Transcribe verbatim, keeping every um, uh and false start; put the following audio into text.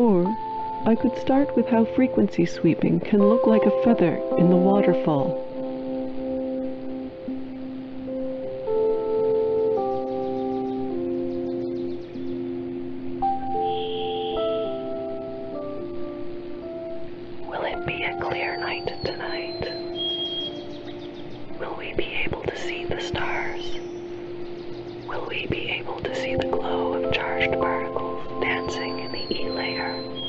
Or I could start with how frequency sweeping can look like a feather in the waterfall. Will it be a clear night tonight? Will we be able to see the stars? Will we be able to see the glow of charged particles dancing